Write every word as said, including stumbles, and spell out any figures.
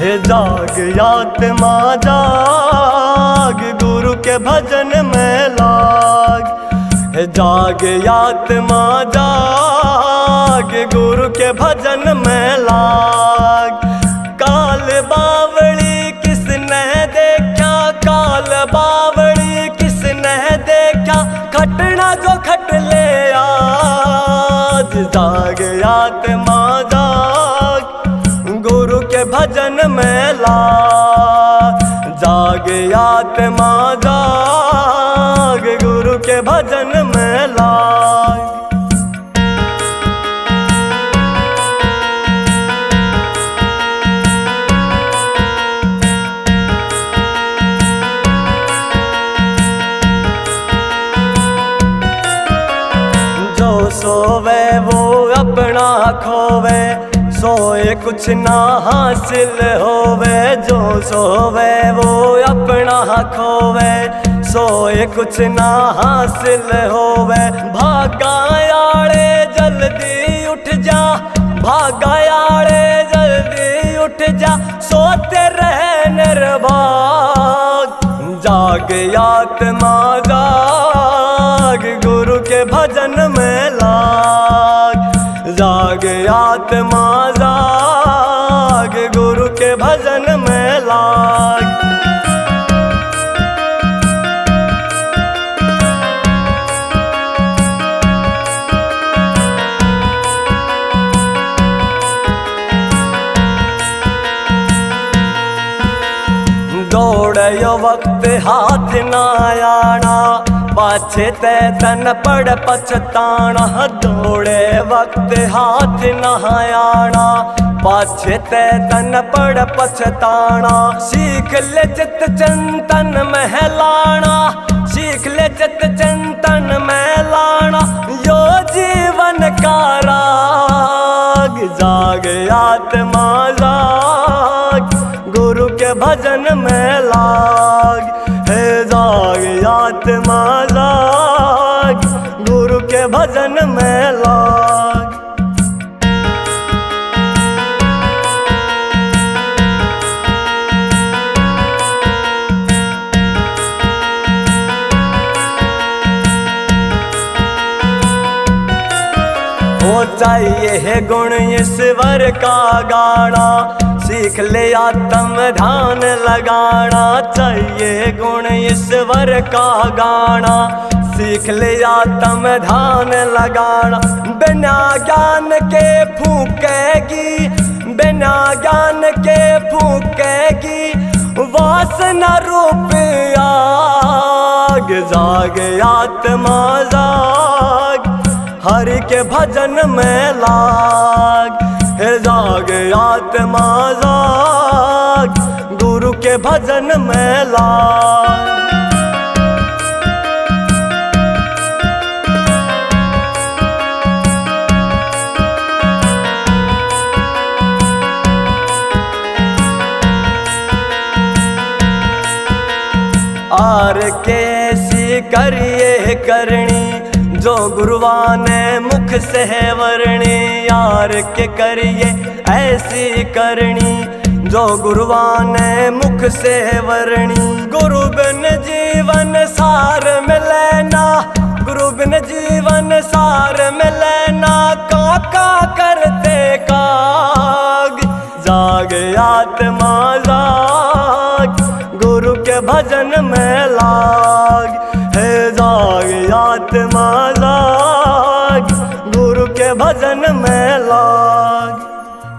जाग आत्मा जाग, गुरु के भजन में लाग। जाग आत्मा जाग, गुरु के भजन में लाग। काल बावली किसने देखा, काल बावली किसने देखा, खटना जो खट ले आज। जाग आत्मा जाग, गुरु के भजन में लाग। जाग आत्मा जाग, गुरु के भजन में लाग। जो सोवे वो अपना खोवे, सोए कुछ ना हासिल होवे। जो सोवे वो अपना खोवे, सोए कुछ ना हासिल होवे। भागा यारे जल्दी उठ जा, भागा यारे जल्दी उठ जा, सोते रहे निर्भाग। जाग आत्मा जाग, गुरु के भजन में लाग। जाग आत्मा जाग, गुरु के भजन में लाग। दौड़यो वक्त हाथ ना आना, पाछे ते तन पड़ पछताना। दौड़े वक्त हाथ ना आना, पाछे ते तन पड़ पछताना। सीख ले चित चिंतन महलाना, सीख ले चित चिंतन महलाना, यो जीवन का राग। जाग आत्मा जाग, गुरु के भजन में लाग। हे जाग आत्मा जाग, गुरु के भजन में लाग। हो चाहिए है गुण ईश्वर का गाना, सीख ले आत्म ध्यान लगाना। चाहिए गुण ईश्वर का गाना, सीख ले आत्म ध्यान लगाना। बिना ज्ञान के फूकेगी, बिना ज्ञान के फूकेगी, वासना रूप आग। जाग आत्मा जाग, हरि के भजन में लाग। हे जाग आत्मा जाग, गुरु के भजन में लाग। आर कैसी करिए करनी, जो गुरुआ ने मुख से वर्णी। यार के करिए ऐसी करनी, जो गुरुआ ने मुख से वर्णी। गुरु बिन जीवन सार मिले ना, गुरु बिन जीवन सार मिले ना। काका करते काग, जाग आत्मा जाग, गुरु के भजन में लाग। हे जाग आत्मा जाग,